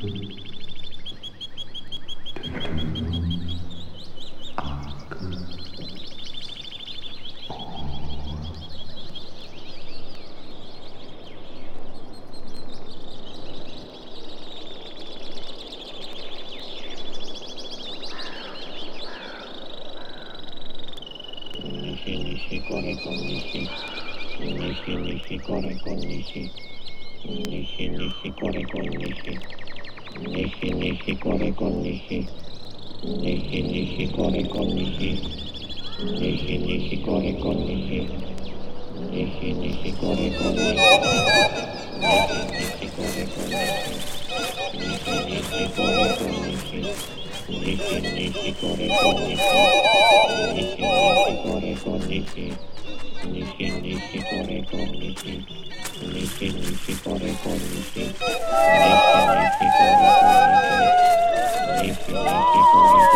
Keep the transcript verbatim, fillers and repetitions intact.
Nishi kore kon nishi. Nishi nishi kore kon nishi. Nishi nishi kore kon nishi. Nishi nishi kore kon nishi. Nishi nishi kore kon nishi. Nishi nishi kore kon nishi. Nishi nishi kore kon nishi. Nishi nishi kore kon nishi. Nishi nishi kore kon nishi. Nishi nishi kore kon nishi. Nishi nishi kore kon nishi. Nishi nishi kore kon nishi. Nishi nishi kore kon nishi. Nishi nishi kore kon nishi. Nishi nishi kore kon nishi.